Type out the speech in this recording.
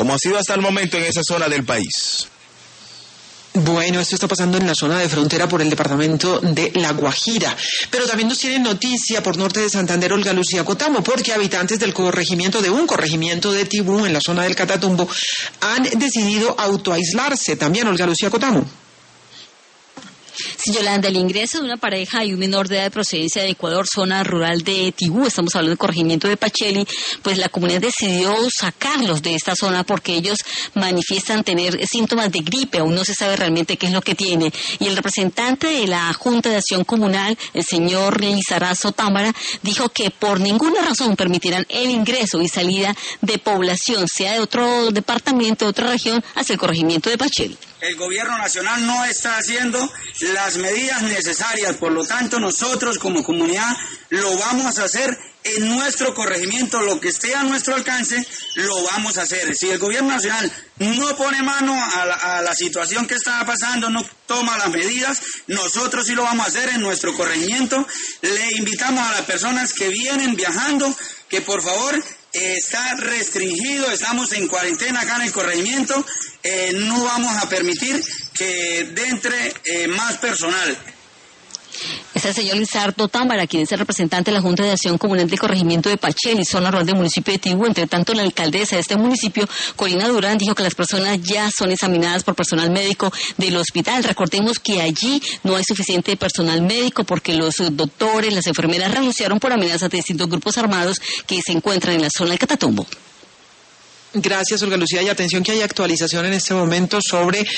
como ha sido hasta el momento en esa zona del país. Bueno, esto está pasando en la zona de frontera por el departamento de La Guajira. Pero también nos tiene noticia por norte de Santander Olga Lucía Cotamo, porque habitantes del corregimiento de Tibú, en la zona del Catatumbo, han decidido autoaislarse. También Olga Lucía Cotamo. Sí, Yolanda, el ingreso de una pareja y un menor de edad de procedencia de Ecuador, zona rural de Tibú, estamos hablando del corregimiento de Pacheli, pues la comunidad decidió sacarlos de esta zona porque ellos manifiestan tener síntomas de gripe, aún no se sabe realmente qué es lo que tiene. Y el representante de la Junta de Acción Comunal, el señor Lizarazo Támara, dijo que por ninguna razón permitirán el ingreso y salida de población, sea de otro departamento, de otra región, hacia el corregimiento de Pacheli. El gobierno nacional no está haciendo las medidas necesarias, por lo tanto nosotros como comunidad lo vamos a hacer en nuestro corregimiento, lo que esté a nuestro alcance lo vamos a hacer. Si el gobierno nacional no pone mano a la situación que está pasando, no toma las medidas, nosotros sí lo vamos a hacer en nuestro corregimiento. Le invitamos a las personas que vienen viajando que por favor está restringido, estamos en cuarentena acá en el corregimiento, no vamos a permitir que entre más personal. Es el señor Lizardo Támara, quien es el representante de la Junta de Acción Comunal del corregimiento de Pacheli, zona rural del municipio de Tibú. Entre tanto, la alcaldesa de este municipio, Corina Durán, dijo que las personas ya son examinadas por personal médico del hospital. Recordemos que allí no hay suficiente personal médico porque los doctores, las enfermeras renunciaron por amenazas de distintos grupos armados que se encuentran en la zona del Catatumbo. Gracias, Olga Lucía. Y atención que hay actualización en este momento sobre